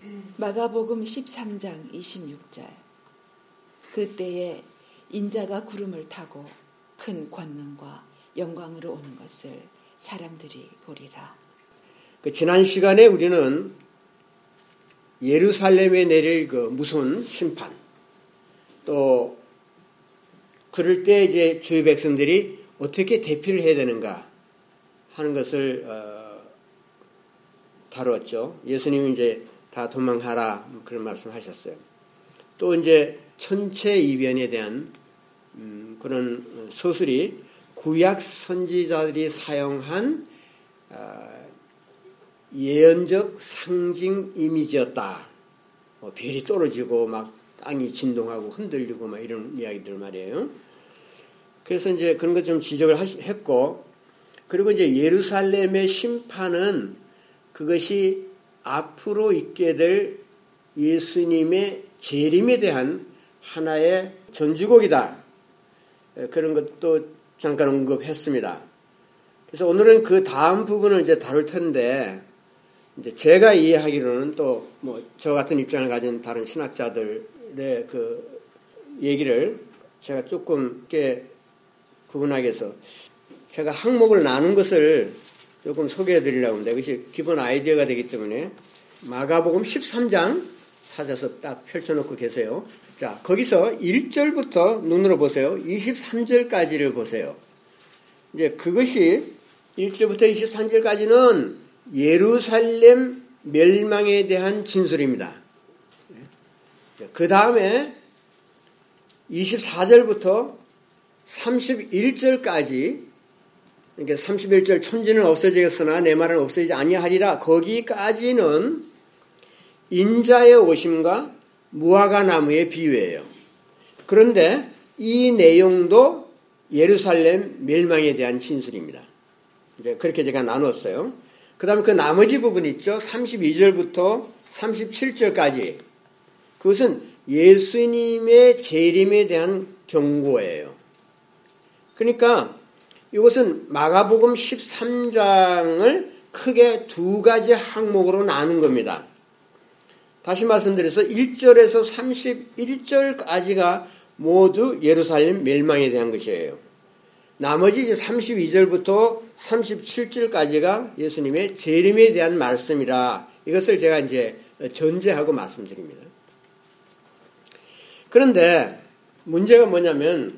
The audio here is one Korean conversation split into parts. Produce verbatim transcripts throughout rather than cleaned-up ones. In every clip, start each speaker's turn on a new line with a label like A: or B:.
A: 마가복음 십삼 장 이십육 절. 그때에 인자가 구름을 타고 큰 권능과 영광으로 오는 것을 사람들이 보리라.
B: 그 지난 시간에 우리는 예루살렘에 내릴 그 무서운 심판, 또 그럴 때 이제 주의 백성들이 어떻게 대피를 해야 되는가 하는 것을 어, 다루었죠. 예수님이 이제 다 도망하라 그런 말씀하셨어요. 또 이제 천체 이변에 대한 음, 그런 서술이 구약 선지자들이 사용한 어, 예언적 상징 이미지였다. 뭐 별이 떨어지고 막 땅이 진동하고 흔들리고 막 이런 이야기들 말이에요. 그래서 이제 그런 것 좀 지적을 하시, 했고, 그리고 이제 예루살렘의 심판은 그것이 앞으로 있게 될 예수님의 재림에 대한 하나의 전주곡이다. 그런 것도 잠깐 언급했습니다. 그래서 오늘은 그 다음 부분을 이제 다룰 텐데, 이제 제가 이해하기로는 또 뭐 저 같은 입장을 가진 다른 신학자들의 그 얘기를 제가 조금 이렇게 구분하기 위해서 제가 항목을 나눈 것을 조금 소개해 드리려고 합니다. 이것이 기본 아이디어가 되기 때문에 마가복음 십삼 장 찾아서 딱 펼쳐놓고 계세요. 자, 거기서 일 절부터 눈으로 보세요. 이십삼 절까지를 보세요. 이제 그것이 일 절부터 이십삼 절까지는 예루살렘 멸망에 대한 진술입니다. 그 다음에 이십사 절부터 삼십일 절까지, 그러니까 삼십일 절 천지는 없어지겠으나 내 말은 없어지지 아니하리라, 거기까지는 인자의 오심과 무화과 나무의 비유예요. 그런데 이 내용도 예루살렘 멸망에 대한 진술입니다. 이제 그렇게 제가 나눴어요. 그 다음에 그 나머지 부분 있죠. 삼십이 절부터 삼십칠 절까지. 그것은 예수님의 재림에 대한 경고예요. 그러니까 이것은 마가복음 십삼 장을 크게 두 가지 항목으로 나눈 겁니다. 다시 말씀드려서 일 절에서 삼십일 절까지가 모두 예루살렘 멸망에 대한 것이에요. 나머지 이제 삼십이 절부터 삼십칠 절까지가 예수님의 재림에 대한 말씀이라, 이것을 제가 이제 전제하고 말씀드립니다. 그런데 문제가 뭐냐면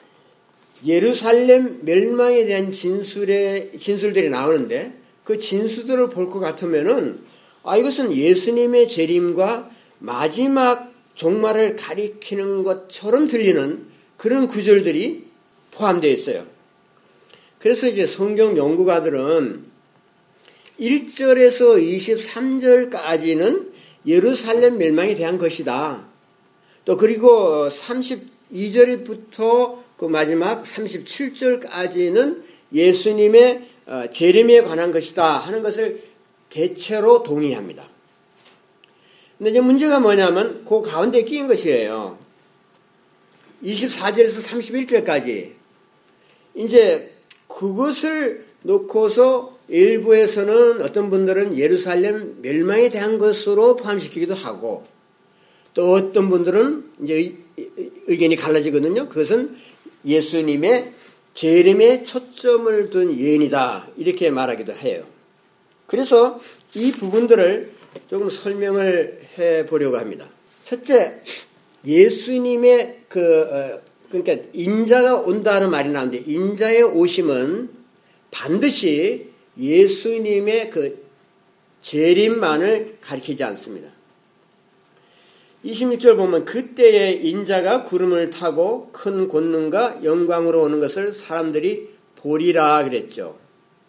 B: 예루살렘 멸망에 대한 진술의, 진술들이 나오는데 그 진술들을 볼 것 같으면은 아, 이것은 예수님의 재림과 마지막 종말을 가리키는 것처럼 들리는 그런 구절들이 포함되어 있어요. 그래서 이제 성경 연구가들은 일 절에서 이십삼 절까지는 예루살렘 멸망에 대한 것이다. 또 그리고 삼십이 절부터 그 마지막 삼십칠 절까지는 예수님의 재림에 관한 것이다 하는 것을 대체로 동의합니다. 근데 이제 문제가 뭐냐면 그 가운데 끼인 것이에요. 이십사 절에서 삼십일 절까지. 이제 그것을 놓고서 일부에서는 어떤 분들은 예루살렘 멸망에 대한 것으로 포함시키기도 하고, 또 어떤 분들은 이제 의견이 갈라지거든요. 그것은 예수님의 재림에 초점을 둔 예언이다, 이렇게 말하기도 해요. 그래서 이 부분들을 조금 설명을 해보려고 합니다. 첫째, 예수님의 그 어, 그러니까 인자가 온다는 말이 나오는데, 인자의 오심은 반드시 예수님의 그 재림만을 가리키지 않습니다. 이십육 절 보면 그때에 인자가 구름을 타고 큰 권능과 영광으로 오는 것을 사람들이 보리라 그랬죠.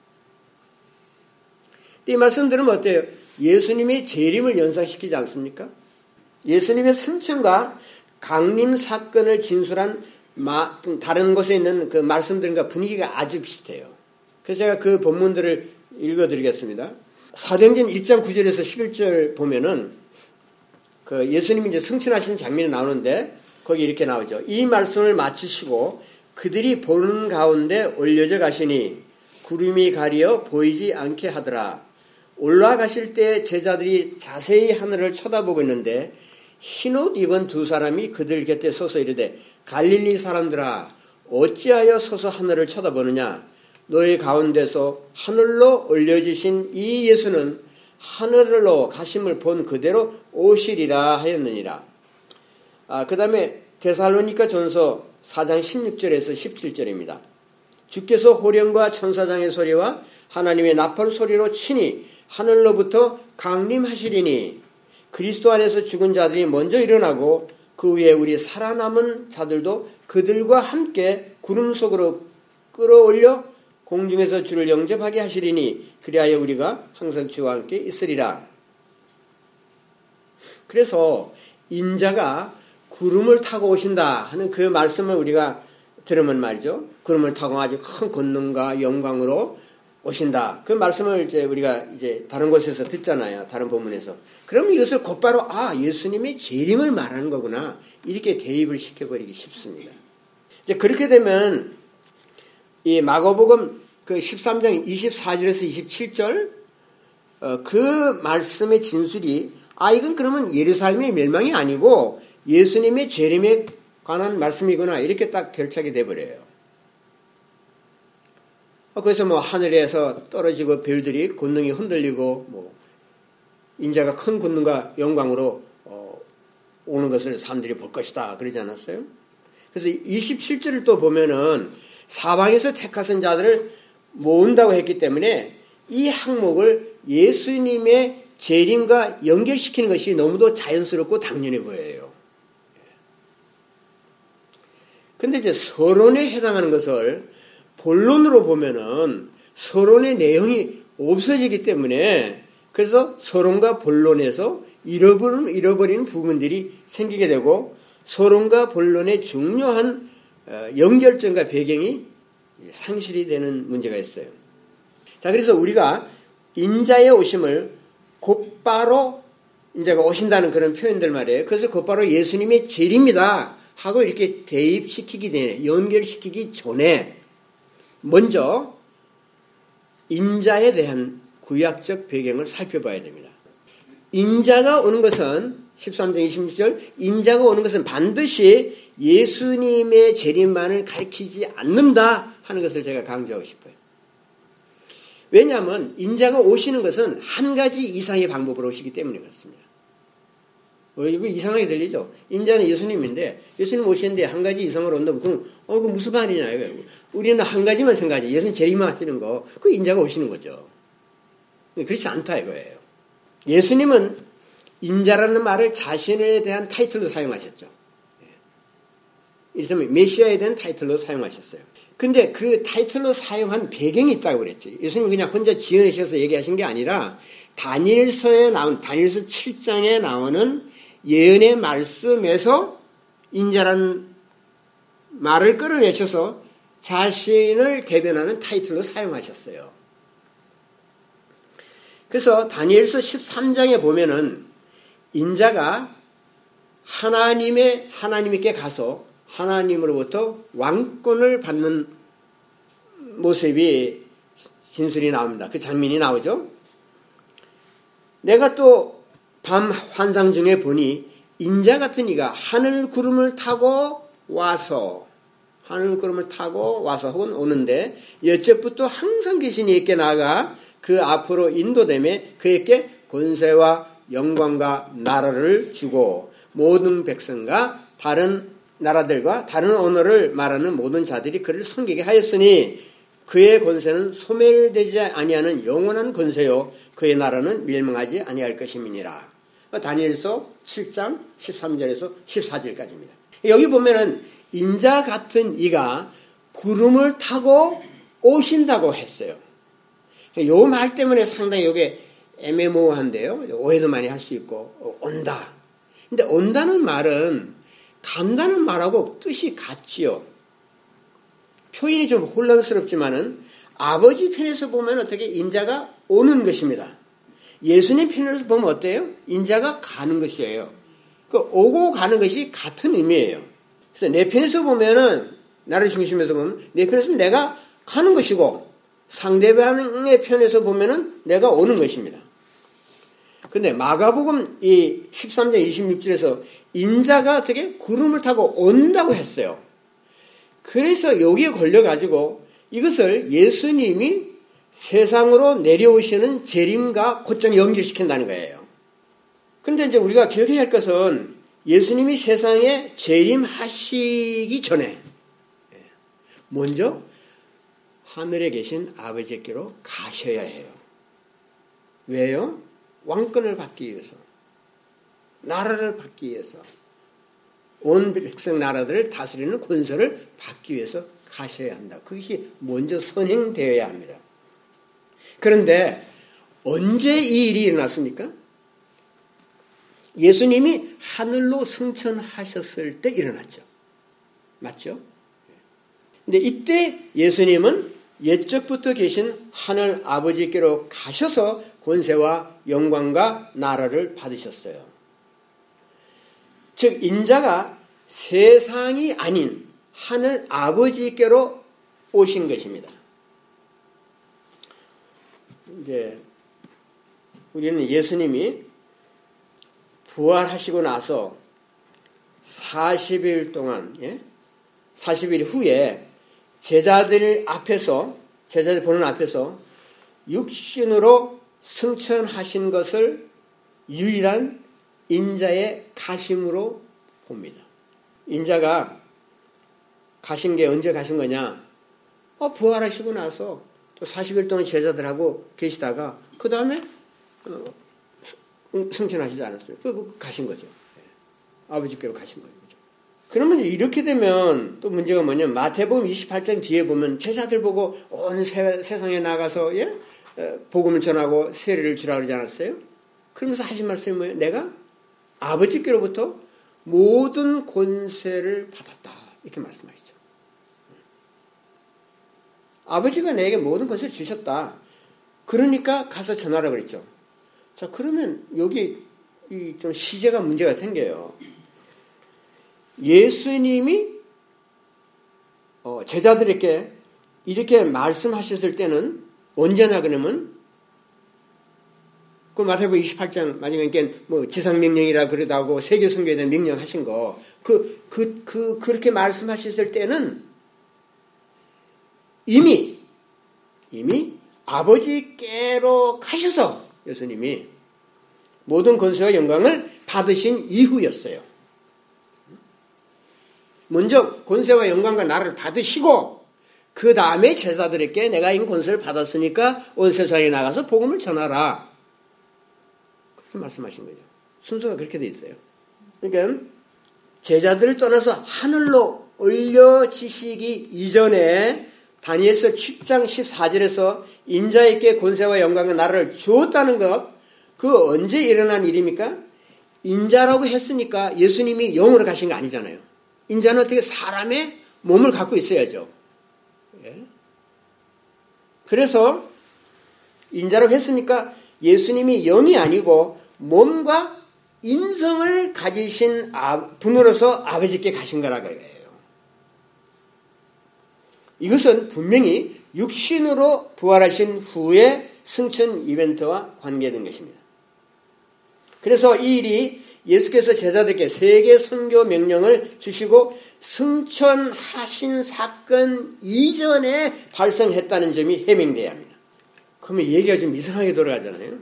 B: 이 말씀 들으면 어때요? 예수님이 재림을 연상시키지 않습니까? 예수님의 승천과 강림 사건을 진술한 마, 다른 곳에 있는 그 말씀들과 분위기가 아주 비슷해요. 그래서 제가 그 본문들을 읽어드리겠습니다. 사도행전 일 장 구 절에서 십일 절 보면은 그 예수님이 이제 승천하신 장면이 나오는데 거기 이렇게 나오죠. 이 말씀을 마치시고 그들이 보는 가운데 올려져 가시니 구름이 가리어 보이지 않게 하더라. 올라가실 때 제자들이 자세히 하늘을 쳐다보고 있는데 흰옷 입은 두 사람이 그들 곁에 서서 이르되 갈릴리 사람들아 어찌하여 서서 하늘을 쳐다보느냐 너희 가운데서 하늘로 올려지신 이 예수는 하늘로 가심을 본 그대로 오시리라 하였느니라. 아, 그 다음에 데살로니가 전서 사 장 십육 절에서 십칠 절입니다. 주께서 호령과 천사장의 소리와 하나님의 나팔 소리로 친히 하늘로부터 강림하시리니 그리스도 안에서 죽은 자들이 먼저 일어나고 그 위에 우리 살아남은 자들도 그들과 함께 구름 속으로 끌어올려 공중에서 주를 영접하게 하시리니 그리하여 우리가 항상 주와 함께 있으리라. 그래서 인자가 구름을 타고 오신다 하는 그 말씀을 우리가 들으면 말이죠. 구름을 타고 아주 큰 권능과 영광으로 오신다. 그 말씀을 이제 우리가 이제 다른 곳에서 듣잖아요. 다른 본문에서. 그러면 이것을 곧바로 아 예수님의 재림을 말하는 거구나 이렇게 대입을 시켜버리기 쉽습니다. 이제 그렇게 되면 이 마가복음 그 십삼 장 이십사 절에서 이십칠 절 어, 그 말씀의 진술이 아 이건 그러면 예루살렘의 멸망이 아니고 예수님의 재림에 관한 말씀이구나 이렇게 딱 결착이 돼버려요. 그래서 뭐 하늘에서 떨어지고 별들이 권능이 흔들리고 뭐 인자가 큰 권능과 영광으로 어, 오는 것을 사람들이 볼 것이다 그러지 않았어요? 그래서 이십칠 절을 또 보면은 사방에서 택하신 자들을 모은다고 했기 때문에 이 항목을 예수님의 재림과 연결시키는 것이 너무도 자연스럽고 당연해 보여요. 근데 이제 서론에 해당하는 것을 본론으로 보면은 서론의 내용이 없어지기 때문에 그래서 서론과 본론에서 잃어버리는, 잃어버리는 부분들이 생기게 되고 서론과 본론의 중요한 연결점과 배경이 상실이 되는 문제가 있어요. 자, 그래서 우리가 인자의 오심을 곧바로 인자가 오신다는 그런 표현들 말이에요. 그래서 곧바로 예수님의 재림이다 하고 이렇게 대입시키기 전에 연결시키기 전에 먼저 인자에 대한 구약적 배경을 살펴봐야 됩니다. 인자가 오는 것은 십삼 장 이십육 절 인자가 오는 것은 반드시 예수님의 재림만을 가리키지 않는다 하는 것을 제가 강조하고 싶어요. 왜냐하면 인자가 오시는 것은 한 가지 이상의 방법으로 오시기 때문에 그렇습니다. 어, 이거 이상하게 들리죠? 인자는 예수님인데 예수님 오시는데 한 가지 이상으로 온다면 그럼 어, 그 무슨 말이냐 이거예요. 우리는 한 가지만 생각하지 예수님 재림만 하시는 거 그 인자가 오시는 거죠. 그렇지 않다 이거예요. 예수님은 인자라는 말을 자신에 대한 타이틀로 사용하셨죠. 이를테면 메시아에 대한 타이틀로 사용하셨어요. 근데 그 타이틀로 사용한 배경이 있다고 그랬죠. 예수님이 그냥 혼자 지어내셔서 얘기하신 게 아니라 다니엘서에 나온 다니엘서 칠 장에 나오는 예언의 말씀에서 인자라는 말을 끌어내셔서 자신을 대변하는 타이틀로 사용하셨어요. 그래서 다니엘서 십삼 장에 보면은 인자가 하나님의 하나님께 가서 하나님으로부터 왕권을 받는 모습이 진술이 나옵니다. 그 장면이 나오죠. 내가 또 밤 환상 중에 보니 인자 같은 이가 하늘 구름을 타고 와서 하늘 구름을 타고 와서 혹은 오는데 여적부터 항상 계신 이에게 나아가 그 앞으로 인도됨에 그에게 권세와 영광과 나라를 주고 모든 백성과 다른 나라들과 다른 언어를 말하는 모든 자들이 그를 섬기게 하였으니 그의 권세는 소멸되지 아니하는 영원한 권세요 그의 나라는 멸망하지 아니할 것임이니라. 다니엘서 칠 장 십삼 절에서 십사 절까지입니다. 여기 보면은 인자 같은 이가 구름을 타고 오신다고 했어요. 요 말 때문에 상당히 이게 애매모호한데요. 오해도 많이 할 수 있고 온다. 근데 온다는 말은 간다는 말하고 뜻이 같지요. 표현이 좀 혼란스럽지만은 아버지 편에서 보면 어떻게 인자가 오는 것입니다. 예수님 편에서 보면 어때요? 인자가 가는 것이에요. 그 오고 가는 것이 같은 의미예요. 그래서 내 편에서 보면은 나를 중심에서 보면 내 편에서 내가 가는 것이고 상대방의 편에서 보면은 내가 오는 것입니다. 근데 마가복음 이 십삼 장 이십육 절에서 인자가 어떻게 구름을 타고 온다고 했어요. 그래서 여기에 걸려가지고 이것을 예수님이 세상으로 내려오시는 재림과 곧장 연결시킨다는 거예요. 그런데 이제 우리가 기억해야 할 것은 예수님이 세상에 재림하시기 전에 먼저 하늘에 계신 아버지께로 가셔야 해요. 왜요? 왕권을 받기 위해서, 나라를 받기 위해서, 온 백성 나라들을 다스리는 권세를 받기 위해서 가셔야 한다. 그것이 먼저 선행되어야 합니다. 그런데 언제 이 일이 일어났습니까? 예수님이 하늘로 승천하셨을 때 일어났죠. 맞죠? 근데 이때 예수님은 옛적부터 계신 하늘 아버지께로 가셔서 권세와 영광과 나라를 받으셨어요. 즉 인자가 세상이 아닌 하늘 아버지께로 오신 것입니다. 이제 우리는 예수님이 부활하시고 나서 사십 일 동안, 예? 사십 일 후에 제자들 앞에서, 제자들 보는 앞에서 육신으로 승천하신 것을 유일한 인자의 가심으로 봅니다. 인자가 가신 게 언제 가신 거냐? 어, 부활하시고 나서 또 사십 일 동안 제자들하고 계시다가 그 다음에 어, 승천하시지 않았어요. 그 가신 거죠. 아버지께로 가신 거죠. 그러면 이렇게 되면 또 문제가 뭐냐면 마태복음 이십팔 장 뒤에 보면 제자들 보고 온 세, 세상에 나가서 예? 복음을 전하고 세례를 주라 그러지 않았어요? 그러면서 하신 말씀이 뭐예요? 내가 아버지께로부터 모든 권세를 받았다. 이렇게 말씀하시죠. 아버지가 내게 모든 권세를 주셨다. 그러니까 가서 전하라 그랬죠. 자, 그러면 여기 이 좀 시제가 문제가 생겨요. 예수님이 어, 제자들에게 이렇게 말씀하셨을 때는 언제나 그러면 그 마태복음 이십팔 장 마지막에 뭐 지상명령이라 그러다고 세계 선교에 대한 명령하신 거 그, 그, 그, 그렇게 말씀하셨을 때는 이미 이미 아버지께로 가셔서 예수님이 모든 권세와 영광을 받으신 이후였어요. 먼저 권세와 영광과 나라를 받으시고 그 다음에 제자들에게 내가 이 권세를 받았으니까 온 세상에 나가서 복음을 전하라. 그렇게 말씀하신 거죠. 순서가 그렇게 돼 있어요. 그러니까 제자들을 떠나서 하늘로 올려지시기 이전에 다니엘서 십 장 십사 절에서 인자에게 권세와 영광과 나라를 주었다는 것, 그 언제 일어난 일입니까? 인자라고 했으니까 예수님이 영으로 가신 거 아니잖아요. 인자는 어떻게 사람의 몸을 갖고 있어야죠. 예? 그래서 인자라고 했으니까 예수님이 영이 아니고 몸과 인성을 가지신 분으로서 아버지께 가신 거라고 해요. 이것은 분명히 육신으로 부활하신 후의 승천 이벤트와 관계된 것입니다. 그래서 이 일이 예수께서 제자들에게 세계 선교 명령을 주시고 승천하신 사건 이전에 발생했다는 점이 해명돼야 합니다. 그러면 얘기가 좀 이상하게 돌아가잖아요.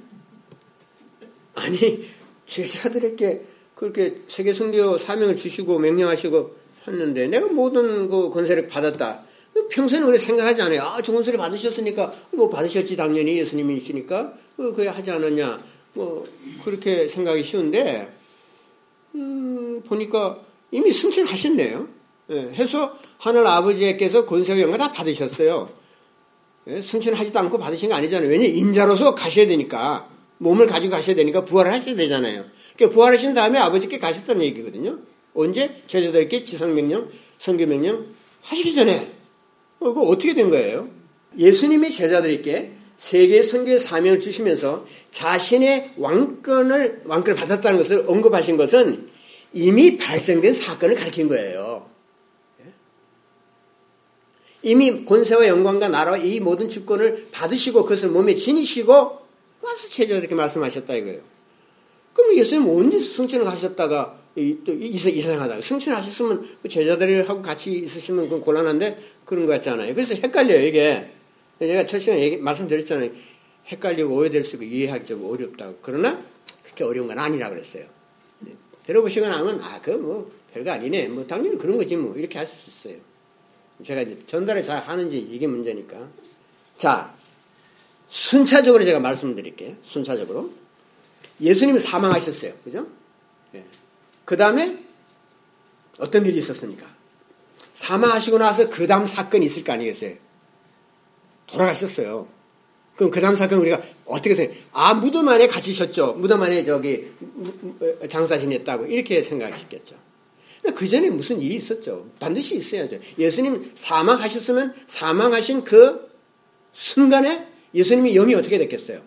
B: 아니 제자들에게 그렇게 세계 선교 사명을 주시고 명령하시고 했는데 내가 모든 그 권세를 받았다. 평소에는 우리 생각하지 않아요. 아, 저 권세를 받으셨으니까 뭐 받으셨지 당연히 예수님이시니까 그거 하지 않았냐. 뭐 그렇게 생각이 쉬운데 음, 보니까 이미 승천하셨네요. 예, 해서 하늘 아버지께서 권세와 영광 다 받으셨어요. 예, 승천하지도 않고 받으신 거 아니잖아요. 왜냐하면 인자로서 가셔야 되니까 몸을 가지고 가셔야 되니까 부활을 하셔야 되잖아요. 그러니까 부활하신 다음에 아버지께 가셨다는 얘기거든요. 언제? 제자들께 지상명령, 선교명령 하시기 전에. 어, 그거 어떻게 된 거예요? 예수님이 제자들에게 세계 선교의 사명을 주시면서 자신의 왕권을, 왕권을 받았다는 것을 언급하신 것은 이미 발생된 사건을 가리킨 거예요. 이미 권세와 영광과 나라와 이 모든 주권을 받으시고 그것을 몸에 지니시고 와서 제자들에게 말씀하셨다 이거예요. 그럼 예수님 언제 승천을 가셨다가 또 이상하다. 승천하셨으면 제자들하고 같이 있으시면 그건 곤란한데 그런 것 같잖아요. 그래서 헷갈려요, 이게. 제가 첫 시간에 얘기, 말씀드렸잖아요. 헷갈리고 오해될 수 있고 이해하기 좀 어렵다고. 그러나 그렇게 어려운 건 아니라 그랬어요. 들어보시거나 하면 아, 그거 뭐 별거 아니네. 뭐 당연히 그런 거지 뭐 이렇게 할 수 있어요. 제가 이제 전달을 잘 하는지 이게 문제니까. 자, 순차적으로 제가 말씀드릴게요. 순차적으로. 예수님이 사망하셨어요. 그죠? 예. 그 다음에 어떤 일이 있었습니까? 사망하시고 나서 그 다음 사건이 있을 거 아니겠어요? 돌아가셨어요. 그럼 그 다음 사건 우리가 어떻게 생각해요? 아, 무덤 안에 갇히셨죠. 무덤 안에 저기 장사 지냈다고 이렇게 생각했겠죠. 그 전에 무슨 일이 있었죠. 반드시 있어야죠. 예수님 사망하셨으면 사망하신 그 순간에 예수님이 영이 어떻게 됐겠어요?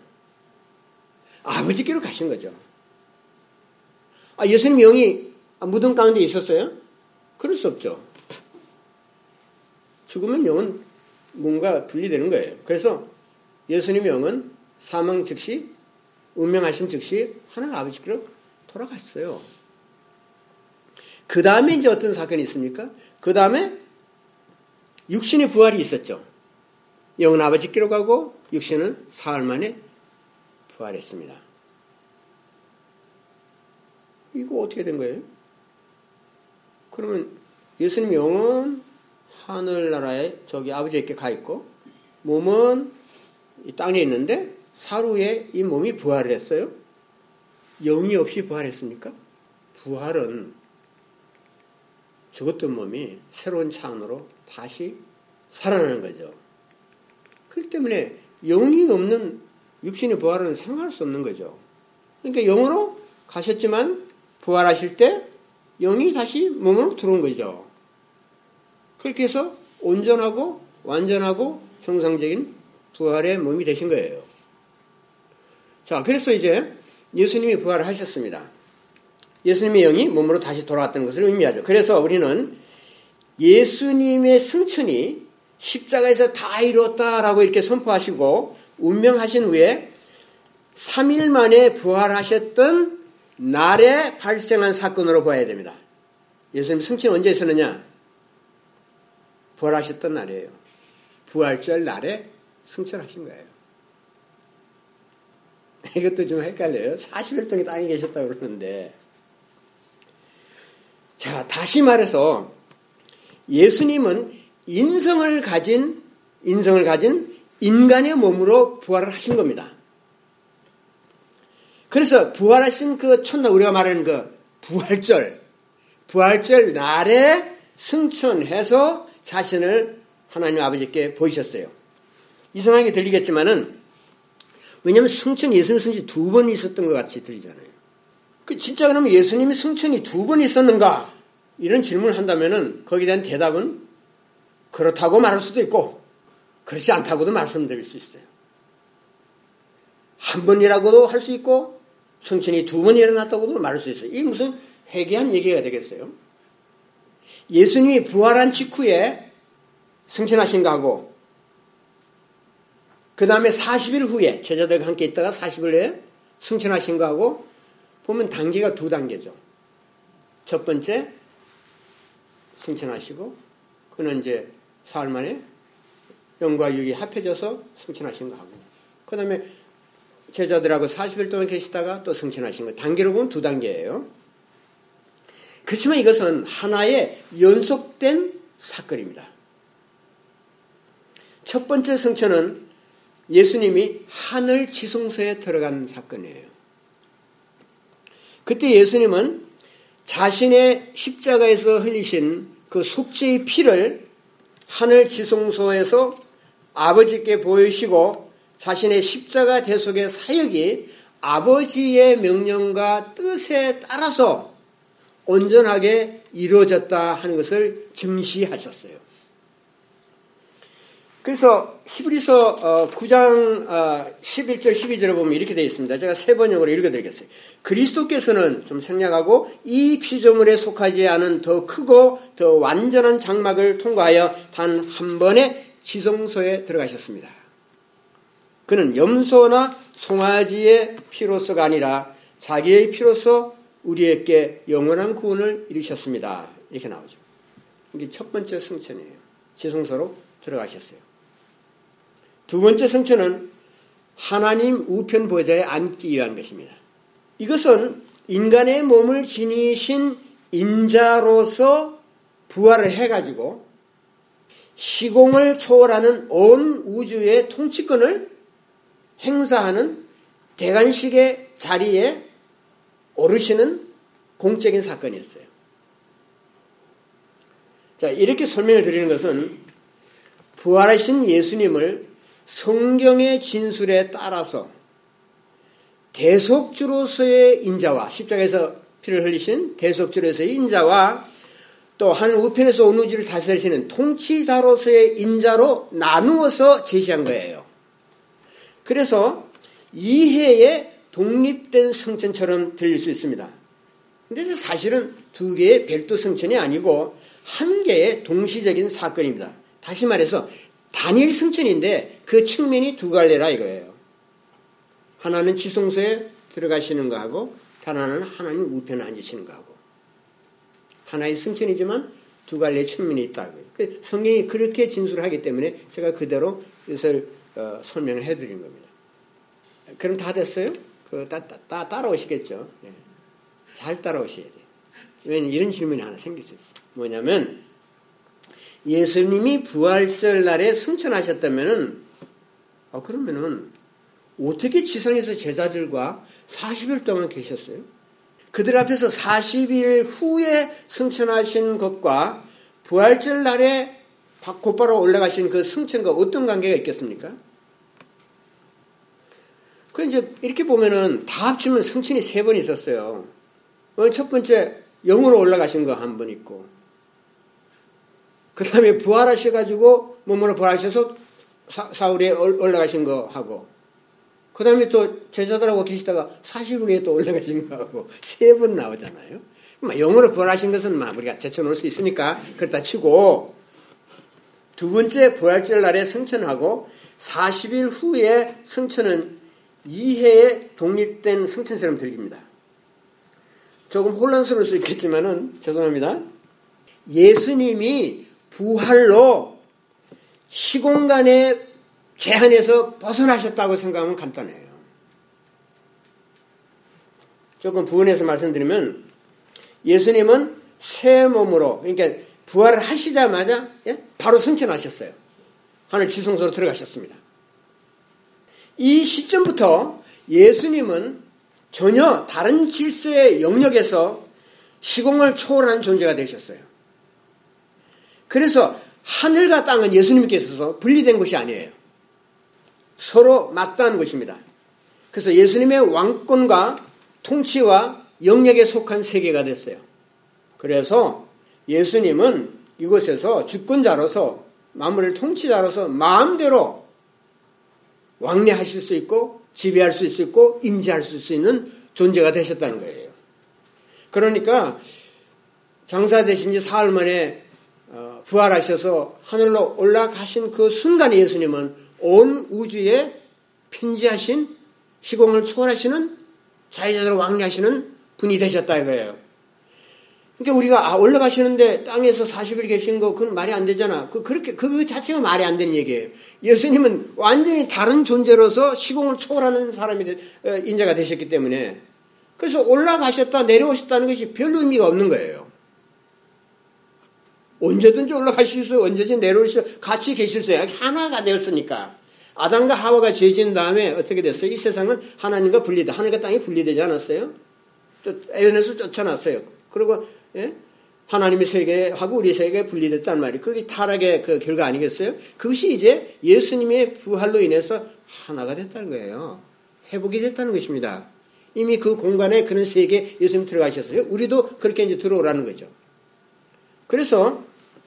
B: 아버지께로 가신 거죠. 아, 예수님 영이 무덤 가운데 있었어요? 그럴 수 없죠. 죽으면 영은 뭔가 분리되는 거예요. 그래서 예수님 영은 사망 즉시, 운명하신 즉시 하나님 아버지께로 돌아갔어요. 그 다음에 이제 어떤 사건이 있습니까? 그 다음에 육신의 부활이 있었죠. 영은 아버지께로 가고 육신은 사흘 만에 부활했습니다. 이거 어떻게 된 거예요? 그러면 예수님 영은 하늘나라에 저기 아버지께 가 있고 몸은 이 땅에 있는데 사흘 후에 이 몸이 부활을 했어요? 영이 없이 부활했습니까? 부활은 죽었던 몸이 새로운 차원으로 다시 살아나는 거죠. 그렇기 때문에 영이 없는 육신의 부활은 생각할 수 없는 거죠. 그러니까 영으로 가셨지만 부활하실 때 영이 다시 몸으로 들어온 거죠. 그렇게 해서 온전하고 완전하고 정상적인 부활의 몸이 되신 거예요. 자, 그래서 이제 예수님이 부활을 하셨습니다. 예수님의 영이 몸으로 다시 돌아왔다는 것을 의미하죠. 그래서 우리는 예수님의 승천이 십자가에서 다 이루었다라고 이렇게 선포하시고 운명하신 후에 삼 일 만에 부활하셨던 날에 발생한 사건으로 봐야 됩니다. 예수님 승천이 언제 있었느냐? 부활하셨던 날이에요. 부활절 날에 승천하신 거예요. 이것도 좀 헷갈려요. 사십 일 동안 땅에 계셨다고 그러는데. 자, 다시 말해서 예수님은 인성을 가진, 인성을 가진 인간의 몸으로 부활을 하신 겁니다. 그래서 부활하신 그 첫날 우리가 말하는 그 부활절, 부활절 날에 승천해서 자신을 하나님 아버지께 보이셨어요. 이상하게 들리겠지만은, 왜냐하면 승천, 예수님 승천이 두 번 있었던 것 같이 들리잖아요. 그 진짜 그러면 예수님이 승천이 두 번 있었는가? 이런 질문을 한다면은 거기에 대한 대답은 그렇다고 말할 수도 있고, 그렇지 않다고도 말씀드릴 수 있어요. 한 번이라고도 할 수 있고, 승천이 두 번 일어났다고도 말할 수 있어요. 이게 무슨 회개한 얘기가 되겠어요? 예수님이 부활한 직후에 승천하신 거하고, 그 다음에 사십 일 후에 제자들과 함께 있다가 사십 일 후에 승천하신 거하고 보면 단계가 두 단계죠. 첫 번째 승천하시고 그는 이제 사흘 만에 영과 육이 합해져서 승천하신 거하고 그 다음에 제자들하고 사십 일 동안 계시다가 또 승천하신 거. 단계로 보면 두 단계예요. 그렇지만 이것은 하나의 연속된 사건입니다. 첫 번째 승천은 예수님이 하늘 지성소에 들어간 사건이에요. 그때 예수님은 자신의 십자가에서 흘리신 그 속죄의 피를 하늘 지성소에서 아버지께 보이시고 자신의 십자가 대속의 사역이 아버지의 명령과 뜻에 따라서 온전하게 이루어졌다 하는 것을 증시하셨어요. 그래서 히브리서 구 장 십일 절 십이 절에 보면 이렇게 되어 있습니다. 제가 세 번역으로 읽어드리겠어요. 그리스도께서는 좀 생략하고 이 피조물에 속하지 않은 더 크고 더 완전한 장막을 통과하여 단 한 번에 지성소에 들어가셨습니다. 그는 염소나 송아지의 피로서가 아니라 자기의 피로서 우리에게 영원한 구원을 이루셨습니다. 이렇게 나오죠. 이게 첫 번째 승천이에요. 지성소로 들어가셨어요. 두 번째 승천은 하나님 우편 보좌에 앉기 위한 것입니다. 이것은 인간의 몸을 지니신 인자로서 부활을 해가지고 시공을 초월하는 온 우주의 통치권을 행사하는 대관식의 자리에 오르시는 공적인 사건이었어요. 자, 이렇게 설명을 드리는 것은 부활하신 예수님을 성경의 진술에 따라서 대속주로서의 인자와 십자가에서 피를 흘리신 대속주로서의 인자와 또 하늘 우편에서 온 우주를 다스리시는 통치자로서의 인자로 나누어서 제시한 거예요. 그래서 이해의 독립된 승천처럼 들릴 수 있습니다. 근데 사실은 두 개의 별도 승천이 아니고 한 개의 동시적인 사건입니다. 다시 말해서 단일 승천인데 그 측면이 두 갈래라 이거예요. 하나는 지성소에 들어가시는 거하고 다른 하나는 하나님 우편에 앉으시는 거하고 하나의 승천이지만 두 갈래의 측면이 있다. 성경이 그렇게 진술하기 때문에 제가 그대로 이것을 어, 설명을 해드린 겁니다. 그럼 다 됐어요? 그 따, 따, 따, 따라오시겠죠. 예. 잘 따라오셔야 돼요. 왜냐하면 이런 질문이 하나 생길 수 있어요. 뭐냐면 예수님이 부활절 날에 승천하셨다면은 아, 그러면은 어떻게 지상에서 제자들과 사십 일 동안 계셨어요? 그들 앞에서 사십 일 후에 승천하신 것과 부활절 날에 곧바로 올라가신 그 승천과 어떤 관계가 있겠습니까? 그 이제 이렇게 보면은 다 합치면 승천이 세 번 있었어요. 첫 번째 영으로 올라가신 거 한 번 있고, 그 다음에 부활하셔가지고 몸으로 부활하셔서 사, 사울에 올라가신 거 하고, 그 다음에 또 제자들하고 계시다가 사십 일 후에 또 올라가신 거 하고 세 번 나오잖아요. 영으로 부활하신 것은 막 우리가 제쳐놓을 수 있으니까 그렇다 치고, 두 번째 부활절 날에 승천하고 사십 일 후에 승천은 이해에 독립된 승천처럼 들립니다. 조금 혼란스러울 수 있겠지만은 죄송합니다. 예수님이 부활로 시공간의 제한에서 벗어나셨다고 생각하면 간단해요. 조금 부언해서 말씀드리면 예수님은 새 몸으로, 그러니까 부활을 하시자마자 바로 승천하셨어요. 하늘 지성소로 들어가셨습니다. 이 시점부터 예수님은 전혀 다른 질서의 영역에서 시공을 초월하는 존재가 되셨어요. 그래서 하늘과 땅은 예수님께 있어서 분리된 것이 아니에요. 서로 맞닿은 것입니다. 그래서 예수님의 왕권과 통치와 영역에 속한 세계가 됐어요. 그래서 예수님은 이곳에서 주권자로서 만물을 통치자로서 마음대로 왕래하실 수 있고 지배할 수 있고 임재할 수 있는 존재가 되셨다는 거예요. 그러니까 장사되신 지 사흘 만에 부활하셔서 하늘로 올라가신 그 순간에 예수님은 온 우주에 편지하신 시공을 초월하시는 자유자재로 왕래하시는 분이 되셨다 이거예요. 그러니까 우리가 아, 올라가시는데 땅에서 사십 일 계신 거 그건 말이 안 되잖아. 그 그렇게 그 자체가 말이 안 되는 얘기예요. 예수님은 완전히 다른 존재로서 시공을 초월하는 사람이 되, 어, 인자가 되셨기 때문에 그래서 올라가셨다 내려오셨다는 것이 별 의미가 없는 거예요. 언제든지 올라가실 수 있어요. 언제든지 내려오실 수 같이 계실 수 있어요. 하나가 되었으니까. 아담과 하와가 죄 지은 다음에 어떻게 됐어요? 이 세상은 하나님과 분리돼. 하늘과 땅이 분리되지 않았어요? 에덴에서 쫓아놨어요. 그리고 예? 하나님의 세계하고 우리 세계가 분리됐단 말이에요. 그게 타락의 그 결과 아니겠어요? 그것이 이제 예수님의 부활로 인해서 하나가 됐다는 거예요. 회복이 됐다는 것입니다. 이미 그 공간에 그런 세계에 예수님 들어가셨어요. 우리도 그렇게 이제 들어오라는 거죠. 그래서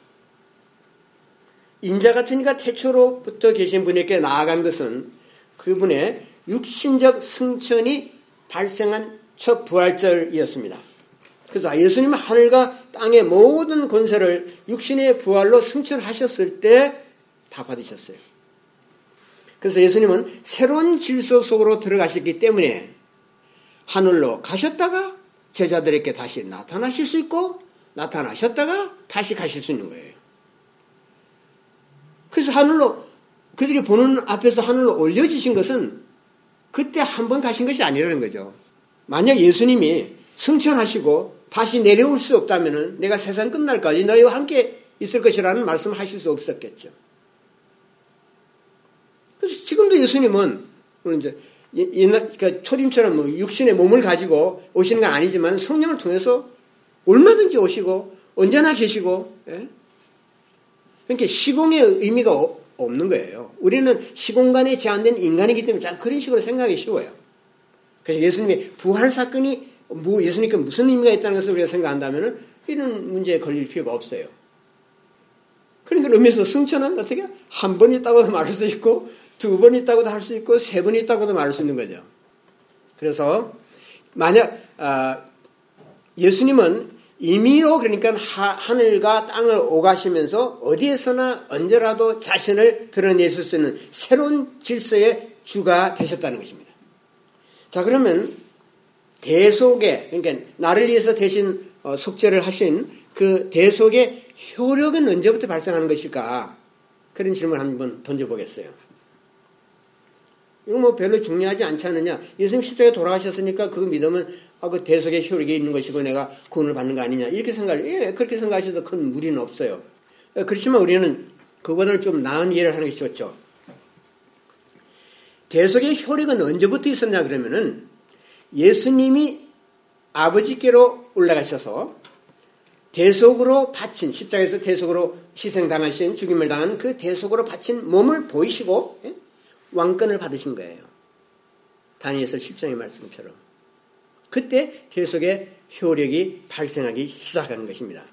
B: 인자 같으니까 태초로부터 계신 분에게 나아간 것은 그분의 육신적 승천이 발생한 첫 부활절이었습니다. 그래서 예수님은 하늘과 땅의 모든 권세를 육신의 부활로 승천하셨을 때 다 받으셨어요. 그래서 예수님은 새로운 질서 속으로 들어가셨기 때문에 하늘로 가셨다가 제자들에게 다시 나타나실 수 있고 나타나셨다가 다시 가실 수 있는 거예요. 그래서 하늘로 그들이 보는 앞에서 하늘로 올려지신 것은 그때 한 번 가신 것이 아니라는 거죠. 만약 예수님이 승천하시고 다시 내려올 수 없다면 내가 세상 끝날까지 너희와 함께 있을 것이라는 말씀을 하실 수 없었겠죠. 그래서 지금도 예수님은 물론 이제 옛날 그러니까 초림처럼 뭐 육신의 몸을 가지고 오시는 건 아니지만 성령을 통해서 얼마든지 오시고 언제나 계시고, 예? 그러니까 시공의 의미가 없는 거예요. 우리는 시공간에 제한된 인간이기 때문에 그런 식으로 생각하기 쉬워요. 그래서 예수님의 부활 사건이 뭐 예수님께 무슨 의미가 있다는 것을 우리가 생각한다면 이런 문제에 걸릴 필요가 없어요. 그러니까 의미에서 승천은 어떻게 한 번 있다고도 말할 수 있고 두 번 있다고도 할 수 있고 세 번 있다고도 말할 수 있는 거죠. 그래서 만약 아, 예수님은 임의로 그러니까 하, 하늘과 땅을 오가시면서 어디에서나 언제라도 자신을 드러내실 수 있는 새로운 질서의 주가 되셨다는 것입니다. 자, 그러면 대속의 그러니까 나를 위해서 대신 어, 속죄를 하신 그 대속의 효력은 언제부터 발생하는 것일까? 그런 질문 한번 던져보겠어요. 이거 뭐 별로 중요하지 않지 않느냐? 예수님 십자가에 돌아가셨으니까 그거 믿으면 아, 그 대속의 효력이 있는 것이고 내가 구원을 받는 거 아니냐? 이렇게 생각을, 예, 그렇게 생각하셔도 큰 무리는 없어요. 그렇지만 우리는 그보다는 좀 나은 이해를 하는 것이 좋죠. 대속의 효력은 언제부터 있었냐 그러면은 예수님이 아버지께로 올라가셔서 대속으로 바친, 십자가에서 대속으로 희생당하신, 죽임을 당한 그 대속으로 바친 몸을 보이시고, 예? 왕권을 받으신 거예요. 다니엘서 십 장의 말씀처럼. 그때 대속의 효력이 발생하기 시작하는 것입니다.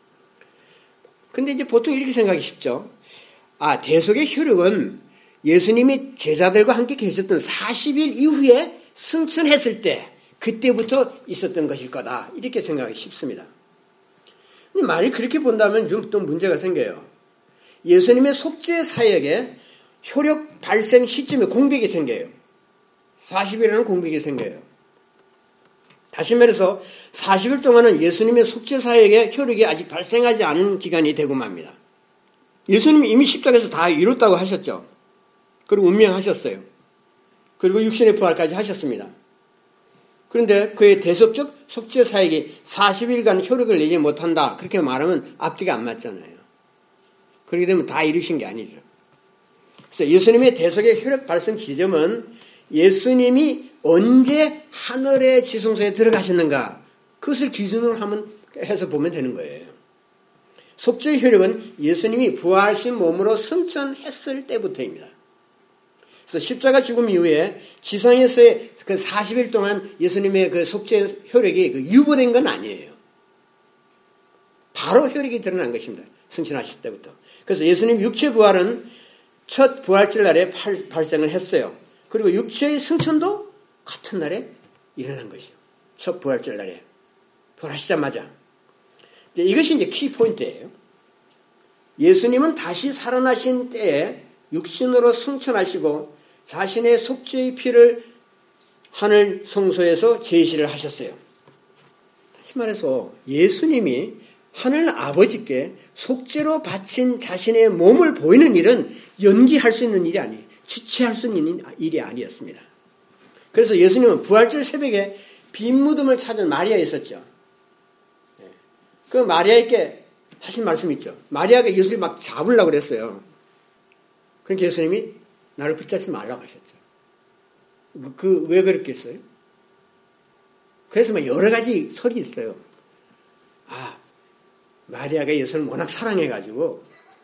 B: 근데 이제 보통 이렇게 생각하기 쉽죠. 아, 대속의 효력은 예수님이 제자들과 함께 계셨던 사십 일 이후에 승천했을 때, 그때부터 있었던 것일 거다. 이렇게 생각하기 쉽습니다. 근데 만약 그렇게 본다면 좀 또 문제가 생겨요. 예수님의 속죄 사역에 효력 발생 시점에 공백이 생겨요. 사십 일이라는 공백이 생겨요. 다시 말해서 사십 일 동안은 예수님의 속죄 사역에 효력이 아직 발생하지 않은 기간이 되고 맙니다. 예수님이 이미 십자가에서 다 이뤘다고 하셨죠. 그리고 운명하셨어요. 그리고 육신의 부활까지 하셨습니다. 그런데 그의 대속적 속죄 사역이 사십 일간 효력을 내지 못한다. 그렇게 말하면 앞뒤가 안 맞잖아요. 그렇게 되면 다 이루신 게 아니죠. 그래서 예수님의 대속의 효력 발생 지점은 예수님이 언제 하늘의 지성소에 들어가셨는가 그것을 기준으로 하면 해서 보면 되는 거예요. 속죄의 효력은 예수님이 부활하신 몸으로 승천했을 때부터입니다. 그래서 십자가 죽음 이후에 지상에서의 그 사십 일 동안 예수님의 그 속죄 효력이 그 유보된 건 아니에요. 바로 효력이 드러난 것입니다. 승천하실 때부터. 그래서 예수님 육체 부활은 첫 부활절 날에 발생을 했어요. 그리고 육체의 승천도 같은 날에 일어난 것이요. 첫 부활절 날에. 부활하시자마자. 이것이 이제 키포인트예요. 예수님은 다시 살아나신 때에 육신으로 승천하시고 자신의 속죄의 피를 하늘 성소에서 제시를 하셨어요. 다시 말해서 예수님이 하늘 아버지께 속죄로 바친 자신의 몸을 보이는 일은 연기할 수 있는 일이 아니에요. 지체할 수 있는 일이 아니었습니다. 그래서 예수님은 부활절 새벽에 빈 무덤을 찾은 마리아에 있었죠. 그 마리아에게 하신 말씀이 있죠. 마리아가 예수를 막 잡으려고 그랬어요. 그러니까 예수님이 나를 붙잡지 말라고 하셨죠. 그, 그, 왜 그랬겠어요? 그래서 막 여러 가지 설이 있어요. 아, 마리아가 예수를 워낙 사랑해가지고,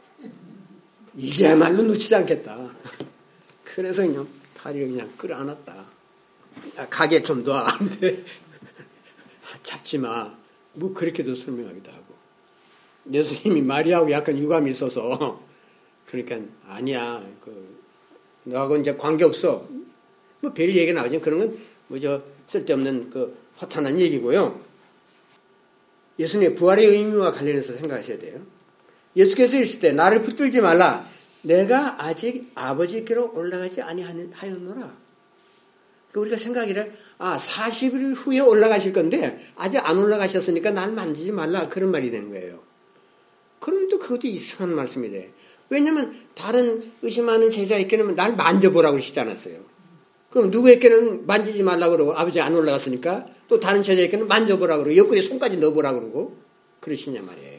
B: 이제야말로 놓치지 않겠다. 그래서 그냥 다리를 그냥 끌어안았다. 아, 가게 좀 놔. 근데, 잡지 마. 뭐, 그렇게도 설명하기도 하고. 예수님이 마리아하고 약간 유감이 있어서, 그러니까, 아니야. 그, 너하고 이제 관계없어. 뭐, 별 얘기가 나오지만 그런 건, 뭐, 저, 쓸데없는 그, 허탄한 얘기고요. 예수님의 부활의 의미와 관련해서 생각하셔야 돼요. 예수께서 있을 때, 나를 붙들지 말라. 내가 아직 아버지께로 올라가지 아니하였노라. 우리가 생각하기를 아 사십 일 후에 올라가실 건데 아직 안 올라가셨으니까 날 만지지 말라 그런 말이 되는 거예요. 그럼 또 그것도 이상한 말씀이 돼. 왜냐하면 다른 의심하는 제자에게는 날 만져보라고 그러시지 않았어요. 그럼 누구에게는 만지지 말라고 그러고 아버지 안 올라갔으니까 또 다른 제자에게는 만져보라고 그러고 옆구리에 손까지 넣어보라고 그러고 그러시냐 말이에요.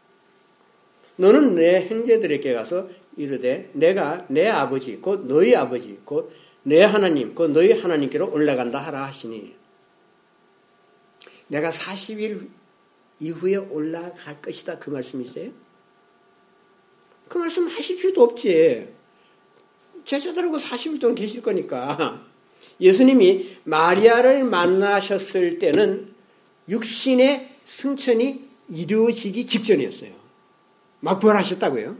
B: 너는 내 형제들에게 가서 이르되 내가 내 아버지 곧 너희 아버지 곧 내 하나님 곧 너희 하나님께로 올라간다 하라 하시니 내가 사십 일 이후에 올라갈 것이다 그 말씀이세요? 그 말씀 하실 필요도 없지. 제자들하고 사십 일 동안 계실 거니까. 예수님이 마리아를 만나셨을 때는 육신의 승천이 이루어지기 직전이었어요. 막 부활하셨다고요.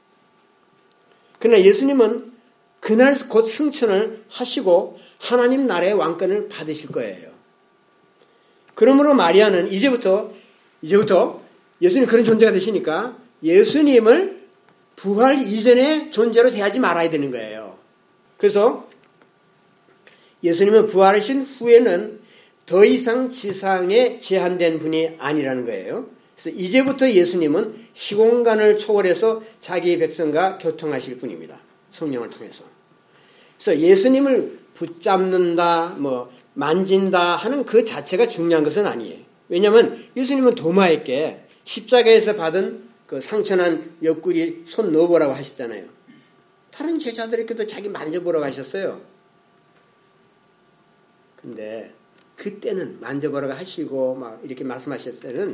B: 그러나 예수님은 그날 곧 승천을 하시고 하나님 나라의 왕권을 받으실 거예요. 그러므로 마리아는 이제부터 이제부터 예수님 그런 존재가 되시니까 예수님을 부활 이전의 존재로 대하지 말아야 되는 거예요. 그래서 예수님은 부활하신 후에는 더 이상 지상에 제한된 분이 아니라는 거예요. 그래서 이제부터 예수님은 시공간을 초월해서 자기 백성과 교통하실 분입니다. 성령을 통해서. 그래서 예수님을 붙잡는다, 뭐 만진다 하는 그 자체가 중요한 것은 아니에요. 왜냐하면 예수님은 도마에게 십자가에서 받은 그 상처난 옆구리 손 넣어보라고 하셨잖아요. 다른 제자들에게도 자기 만져보라고 하셨어요. 근데 그때는 만져보라고 하시고 막 이렇게 말씀하셨을 때는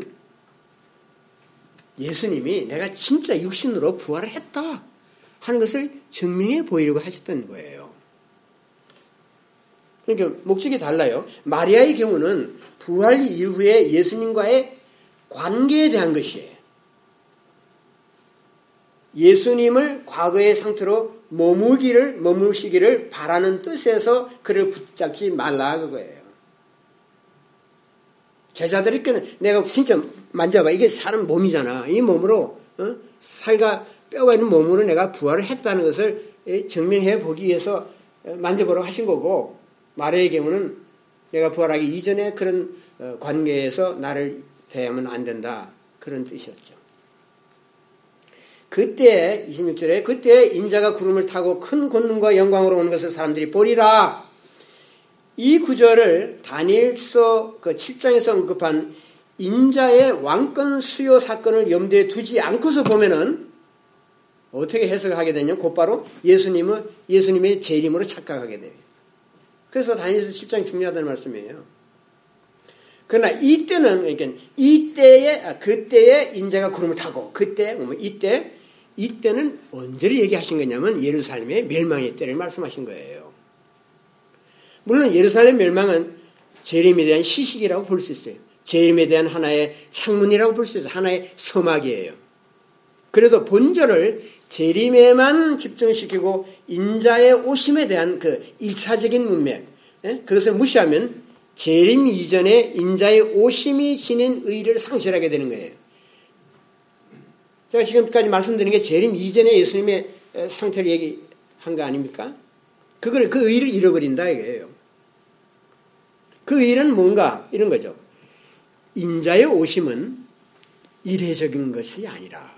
B: 예수님이 내가 진짜 육신으로 부활을 했다 하는 것을 증명해 보이려고 하셨던 거예요. 그러니까 목적이 달라요. 마리아의 경우는 부활 이후에 예수님과의 관계에 대한 것이에요. 예수님을 과거의 상태로 머무기를, 머무시기를 바라는 뜻에서 그를 붙잡지 말라 그거예요. 제자들에게는 내가 진짜 만져봐. 이게 사람 몸이잖아. 이 몸으로, 어? 살과 뼈가 있는 몸으로 내가 부활을 했다는 것을 증명해 보기 위해서 만져보라고 하신 거고, 마리아의 경우는 내가 부활하기 이전에 그런 관계에서 나를 대하면 안 된다. 그런 뜻이었죠. 그때 이십육 절에 그때 인자가 구름을 타고 큰 권능과 영광으로 오는 것을 사람들이 보리라. 이 구절을 다니엘서 그 칠 장에서 언급한 인자의 왕권 수요 사건을 염두에 두지 않고서 보면은 어떻게 해석을 하게 되냐면 곧바로 예수님은 예수님의 재림으로 착각하게 돼요. 그래서 다니엘서 칠 장이 중요하다는 말씀이에요. 그러나 이때는 그러니까 이때에 그때에 인자가 구름을 타고 그때 뭐 이때 이때는 언제를 얘기하신 거냐면 예루살렘의 멸망의 때를 말씀하신 거예요. 물론 예루살렘 멸망은 재림에 대한 시식이라고 볼 수 있어요. 재림에 대한 하나의 창문이라고 볼 수 있어요. 하나의 서막이에요. 그래도 본절을 재림에만 집중시키고 인자의 오심에 대한 그 일차적인 문맥, 예? 그것을 무시하면 재림 이전에 인자의 오심이 지닌 의의를 상실하게 되는 거예요. 제가 지금까지 말씀드린 게 재림 이전에 예수님의 상태를 얘기한 거 아닙니까? 그걸, 그 의의를 잃어버린다 이거예요. 그 의의는 뭔가 이런 거죠. 인자의 오심은 이례적인 것이 아니라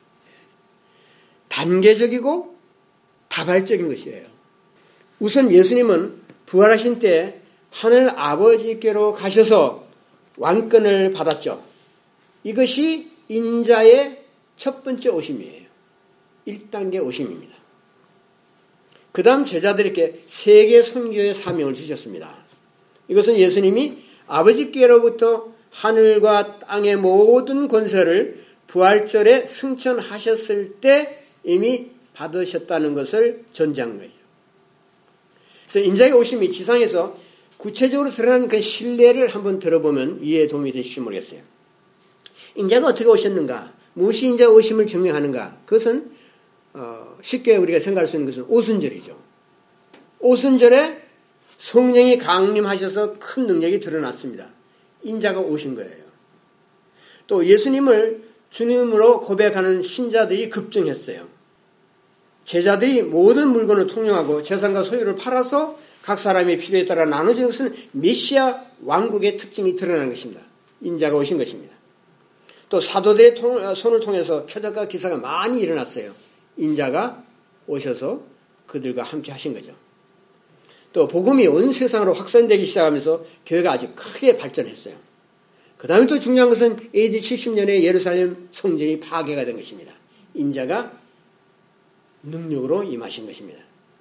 B: 단계적이고 다발적인 것이에요. 우선 예수님은 부활하신 때 하늘 아버지께로 가셔서 왕권을 받았죠. 이것이 인자의 첫 번째 오심이에요. 일 단계 오심입니다. 그 다음 제자들에게 세계 선교의 사명을 주셨습니다. 이것은 예수님이 아버지께로부터 하늘과 땅의 모든 권세를 부활절에 승천하셨을 때 이미 받으셨다는 것을 전제한 거예요. 그래서 인자의 오심이 지상에서 구체적으로 드러나는 그 신뢰를 한번 들어보면 이해에 도움이 되실지 모르겠어요. 인자가 어떻게 오셨는가? 무엇이 인자 오심을 증명하는가? 그것은 어, 쉽게 우리가 생각할 수 있는 것은 오순절이죠. 오순절에 성령이 강림하셔서 큰 능력이 드러났습니다. 인자가 오신 거예요. 또 예수님을 주님으로 고백하는 신자들이 급증했어요. 제자들이 모든 물건을 통용하고 재산과 소유를 팔아서 각 사람의 필요에 따라 나눠지는 것은 메시아 왕국의 특징이 드러나는 것입니다. 인자가 오신 것입니다. 또 사도들의 통, 손을 통해서 표적과 기사가 많이 일어났어요. 인자가 오셔서 그들과 함께 하신 거죠. 또 복음이 온 세상으로 확산되기 시작하면서 교회가 아주 크게 발전했어요. 그 다음에 또 중요한 것은 에이디 칠십 년에 예루살렘 성전이 파괴가 된 것입니다. 인자가 능력으로 임하신 것입니다.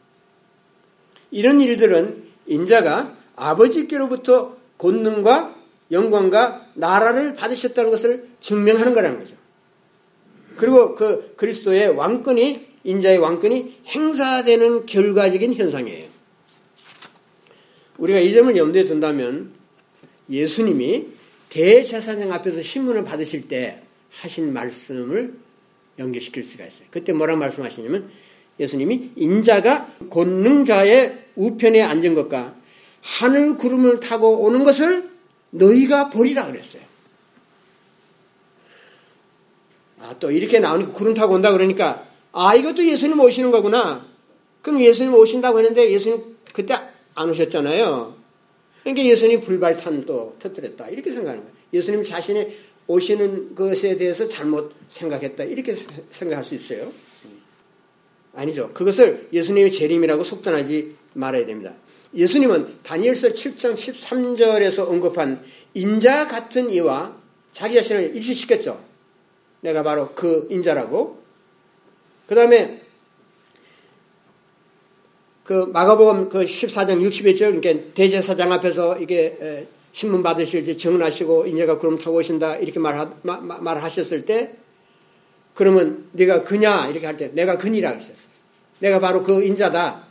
B: 이런 일들은 인자가 아버지께로부터 권능과 영광과 나라를 받으셨다는 것을 증명하는 거라는 거죠. 그리고 그 그리스도의 왕권이, 인자의 왕권이 행사되는 결과적인 현상이에요. 우리가 이 점을 염두에 둔다면 예수님이 대제사장 앞에서 신문을 받으실 때 하신 말씀을 연결시킬 수가 있어요. 그때 뭐라고 말씀하시냐면 예수님이 인자가 권능자의 우편에 앉은 것과 하늘 구름을 타고 오는 것을 너희가 보리라 그랬어요. 아, 또 이렇게 나오니까 구름 타고 온다 그러니까 아, 이것도 예수님 오시는 거구나. 그럼 예수님 오신다고 했는데 예수님 그때 안 오셨잖아요. 그러니까 예수님 불발탄 또 터뜨렸다. 이렇게 생각하는 거예요. 예수님 자신이 오시는 것에 대해서 잘못 생각했다. 이렇게 생각할 수 있어요. 아니죠. 그것을 예수님의 재림이라고 속단하지 말아야 됩니다. 예수님은 다니엘서 칠 장 십삼 절에서 언급한 인자 같은 이와 자기 자신을 일치시켰죠. 내가 바로 그 인자라고. 그 다음에 그 마가복음 그 십사 장 육십일 절, 그러니까 대제사장 앞에서 이게 신문 받으실 때 증언하시고 인자가 구름 타고 오신다 이렇게 말하, 마, 말하셨을 때 그러면 네가 그냐 이렇게 할 때 내가 그니라 그랬어요. 내가 바로 그 인자다.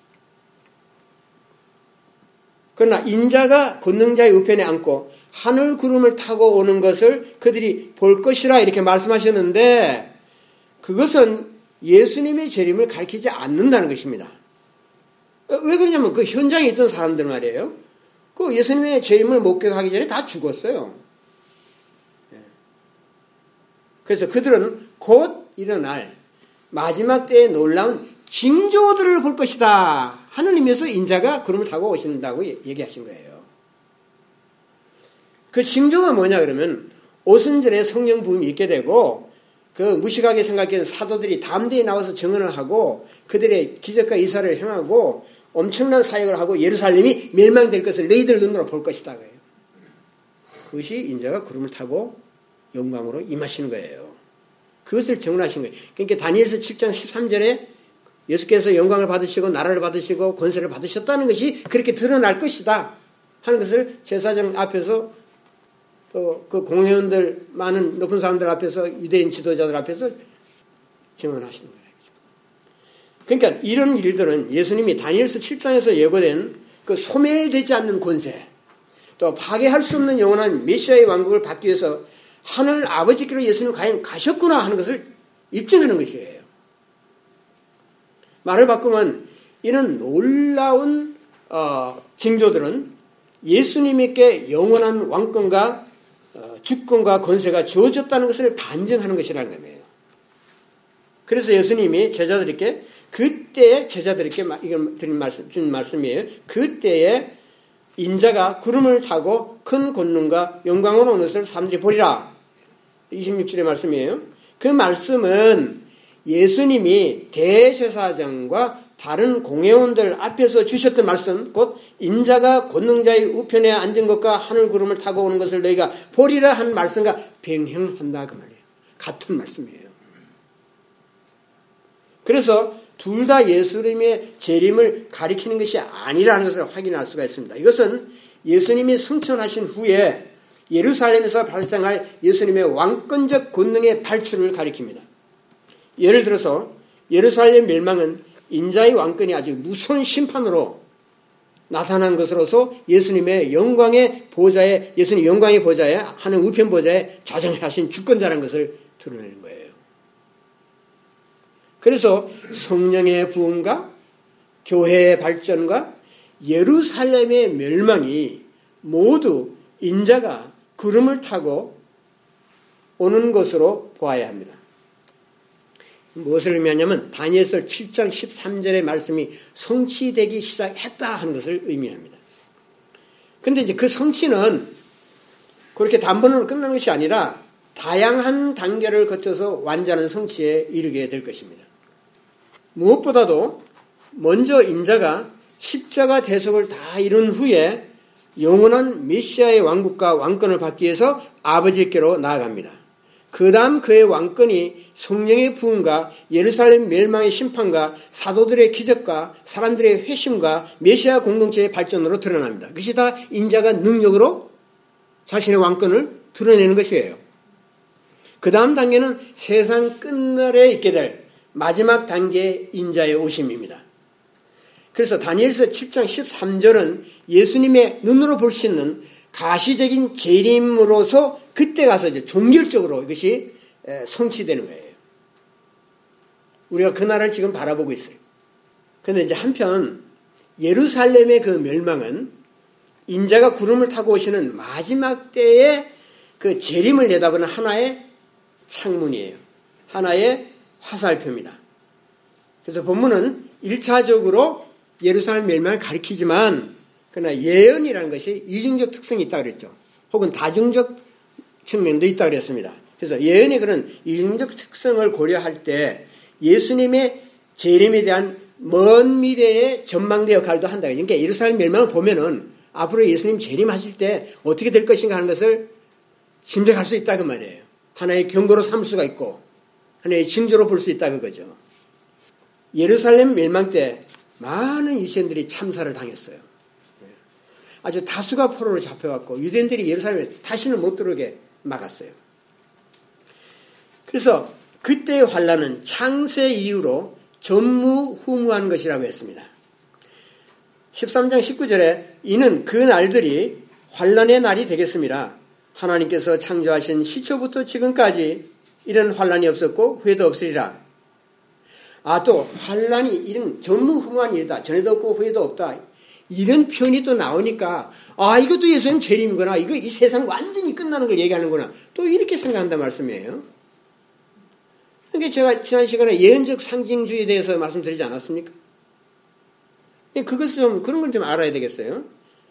B: 그러나 인자가 권능자의 우편에 앉고 하늘 구름을 타고 오는 것을 그들이 볼 것이라 이렇게 말씀하셨는데 그것은 예수님의 재림을 가리키지 않는다는 것입니다. 왜 그러냐면 그 현장에 있던 사람들 말이에요. 그 예수님의 재림을 목격하기 전에 다 죽었어요. 그래서 그들은 곧 일어날 마지막 때에 놀라운 징조들을 볼 것이다 하는 의미에서 인자가 구름을 타고 오신다고 얘기하신 거예요. 그 징조가 뭐냐 그러면 오순절에 성령 부음이 있게 되고 그 무식하게 생각했던 사도들이 담대히 나와서 증언을 하고 그들의 기적과 이사를 행하고 엄청난 사역을 하고 예루살렘이 멸망될 것을 너희들 눈으로 볼 것이다. 그것이 인자가 구름을 타고 영광으로 임하시는 거예요. 그것을 증언하신 거예요. 그러니까 다니엘서 칠 장 십삼 절에 예수께서 영광을 받으시고 나라를 받으시고 권세를 받으셨다는 것이 그렇게 드러날 것이다 하는 것을 제사장 앞에서 또 그 공회원들 많은 높은 사람들 앞에서 유대인 지도자들 앞에서 증언하시는 거예요. 그러니까 이런 일들은 예수님이 다니엘서 칠 장에서 예고된 그 소멸되지 않는 권세 또 파괴할 수 없는 영원한 메시아의 왕국을 받기 위해서 하늘 아버지께로 예수님 과연 가셨구나 하는 것을 입증하는 것이에요. 말을 바꾸면 이런 놀라운 어, 징조들은 예수님에게 영원한 왕권과 어, 주권과 권세가 주어졌다는 것을 반증하는 것이라는 거예요. 그래서 예수님이 제자들에게 그때에 제자들에게 이건 드린 말씀, 준 말씀이에요. 그때에 인자가 구름을 타고 큰 권능과 영광으로 오는 것을 사람들이 보리라. 이십육 절의 말씀이에요. 그 말씀은 예수님이 대제사장과 다른 공회원들 앞에서 주셨던 말씀, 곧 인자가 권능자의 우편에 앉은 것과 하늘 구름을 타고 오는 것을 너희가 보리라 한 말씀과 병행한다 그 말이에요. 같은 말씀이에요. 그래서 둘 다 예수님의 재림을 가리키는 것이 아니라는 것을 확인할 수가 있습니다. 이것은 예수님이 승천하신 후에 예루살렘에서 발생할 예수님의 왕권적 권능의 발출을 가리킵니다. 예를 들어서 예루살렘 멸망은 인자의 왕권이 아주 무서운 심판으로 나타난 것으로서 예수님의 영광의 보좌에 예수님 영광의 보좌에 하는 우편 보좌에 좌정하신 주권자라는 것을 드러내는 거예요. 그래서 성령의 부흥과 교회의 발전과 예루살렘의 멸망이 모두 인자가 구름을 타고 오는 것으로 보아야 합니다. 무엇을 의미하냐면 다니엘서 칠 장 십삼 절의 말씀이 성취되기 시작했다 하는 것을 의미합니다. 그런데 이제 그 성취는 그렇게 단번으로 끝나는 것이 아니라 다양한 단계를 거쳐서 완전한 성취에 이르게 될 것입니다. 무엇보다도 먼저 인자가 십자가 대속을 다 이룬 후에 영원한 메시아의 왕국과 왕권을 받기 위해서 아버지께로 나아갑니다. 그 다음 그의 왕권이 성령의 부흥과 예루살렘 멸망의 심판과 사도들의 기적과 사람들의 회심과 메시아 공동체의 발전으로 드러납니다. 그것이 다 인자가 능력으로 자신의 왕권을 드러내는 것이에요. 그 다음 단계는 세상 끝날에 있게 될 마지막 단계의 인자의 오심입니다. 그래서 다니엘서 칠 장 십삼 절은 예수님의 눈으로 볼 수 있는 가시적인 재림으로서 그때 가서 이제 종결적으로 이것이 성취되는 거예요. 우리가 그 나라를 지금 바라보고 있어요. 그런데 이제 한편 예루살렘의 그 멸망은 인자가 구름을 타고 오시는 마지막 때의 그 재림을 내다보는 하나의 창문이에요. 하나의 화살표입니다. 그래서 본문은 일 차적으로 예루살렘 멸망을 가리키지만 그러나 예언이라는 것이 이중적 특성이 있다고 그랬죠. 혹은 다중적 측면도 있다고 그랬습니다. 그래서 예언의 그런 이중적 특성을 고려할 때 예수님의 재림에 대한 먼 미래의 전망대 역할도 한다. 그러니까 예루살렘 멸망을 보면은 앞으로 예수님 재림하실 때 어떻게 될 것인가 하는 것을 짐작할 수 있다 그 말이에요. 하나의 경고로 삼을 수가 있고 하나의 징조로 볼 수 있다 그거죠. 예루살렘 멸망 때 많은 이스라엘들이 참사를 당했어요. 아주 다수가 포로로 잡혀갔고 유대인들이 예루살렘에 다시는 못 들어오게 막았어요. 그래서 그때의 환란은 창세 이후로 전무후무한 것이라고 했습니다. 십삼 장 십구 절에 이는 그 날들이 환란의 날이 되겠습니다. 하나님께서 창조하신 시초부터 지금까지 이런 환란이 없었고 후에도 없으리라. 아, 또 환란이 이런 전무후무한 일이다. 전에도 없고 후에도 없다. 이런 표현이 또 나오니까 아, 이것도 예수님 재림이구나. 이거 이 세상 완전히 끝나는 걸 얘기하는구나. 또 이렇게 생각한단 말씀이에요. 그러니까 제가 지난 시간에 예언적 상징주의에 대해서 말씀드리지 않았습니까? 그것을 좀 그런 걸 좀 알아야 되겠어요.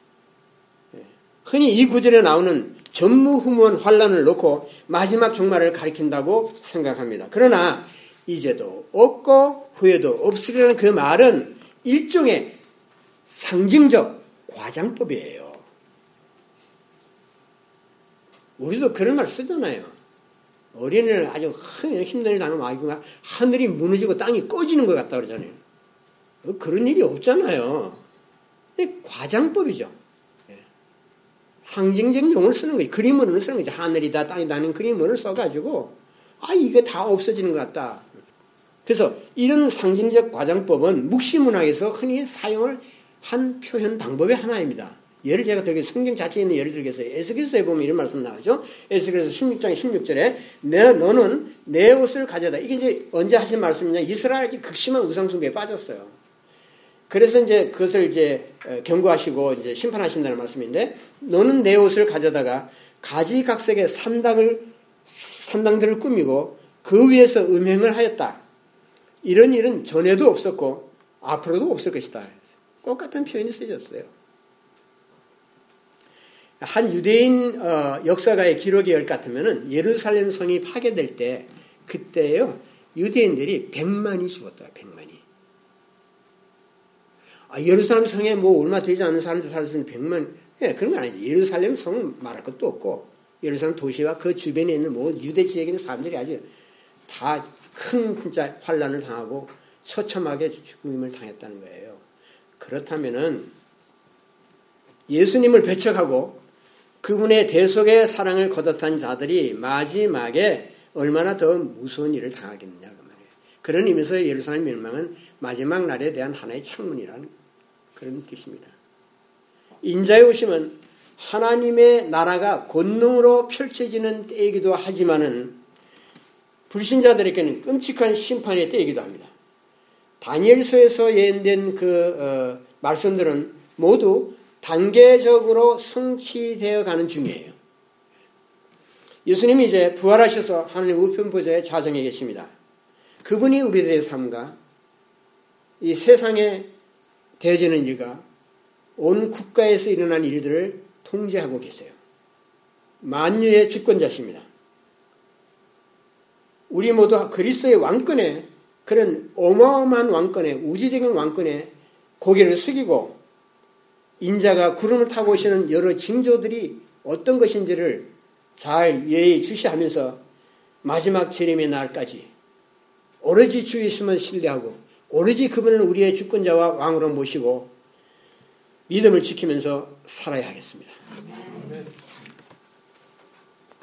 B: 흔히 이 구절에 나오는 전무후무한 환란을 놓고 마지막 종말을 가리킨다고 생각합니다. 그러나 이제도 없고 후에도 없으리라는 그 말은 일종의 상징적 과장법이에요. 우리도 그런 말 쓰잖아요. 어린이를 아주 힘든 일 당하면 하늘이 무너지고 땅이 꺼지는 것 같다 그러잖아요. 그런 일이 없잖아요. 과장법이죠. 상징적 용어를 쓰는 거예요. 그림으로는 쓰는 거죠. 하늘이다 땅이다 하는 그림으로는 써가지고 아 이게 다 없어지는 것 같다. 그래서 이런 상징적 과장법은 묵시문학에서 흔히 사용을 한 표현 방법의 하나입니다. 예를 제가 들겠습니다. 성경 자체에 있는 예를 들겠어요. 에스겔서에 보면 이런 말씀 나오죠. 에스겔서 십육 장 십육 절에 내, 너는 내 옷을 가져다. 이게 이제 언제 하신 말씀이냐. 이스라엘이 극심한 우상숭배에 빠졌어요. 그래서 이제 그것을 이제 경고하시고 이제 심판하신다는 말씀인데 너는 내 옷을 가져다가 가지각색의 산당을, 산당들을 꾸미고 그 위에서 음행을 하였다. 이런 일은 전에도 없었고 앞으로도 없을 것이다. 똑같은 표현이 쓰여졌어요. 한 유대인 어, 역사가의 기록에 열 같으면은 예루살렘 성이 파괴될 때 그때요 유대인들이 백만이 죽었다. 백만이. 아, 예루살렘 성에 뭐 얼마 되지 않는 사람들 살았으면 백만. 예, 그런 건 아니죠. 예루살렘 성은 말할 것도 없고 예루살렘 도시와 그 주변에 있는 뭐 유대 지역에 있는 사람들이 아주 다 큰 진짜 환란을 당하고 처참하게 죽음을 당했다는 거예요. 그렇다면은 예수님을 배척하고 그분의 대속의 사랑을 거듭한 자들이 마지막에 얼마나 더 무서운 일을 당하겠느냐 그 말이에요. 그런 의미에서 예루살렘 멸망은 마지막 날에 대한 하나의 창문이라는 그런 뜻입니다. 인자의 오심은 하나님의 나라가 권능으로 펼쳐지는 때이기도 하지만은 불신자들에게는 끔찍한 심판의 때이기도 합니다. 다니엘서에서 예언된 그 어, 말씀들은 모두 단계적으로 성취되어 가는 중이에요. 예수님이 이제 부활하셔서 하나님 우편 보좌에 좌정해 계십니다. 그분이 우리들의 삶과 이 세상에 대해지는 일과 온 국가에서 일어난 일들을 통제하고 계세요. 만유의 주권자십니다. 우리 모두 그리스도의 왕권에, 그런 어마어마한 왕권에, 우주적인 왕권에 고개를 숙이고 인자가 구름을 타고 오시는 여러 징조들이 어떤 것인지를 잘 예의주시하면서 마지막 재림의 날까지 오로지 주 예수만 신뢰하고 오로지 그분을 우리의 주권자와 왕으로 모시고 믿음을 지키면서 살아야 하겠습니다. 아멘.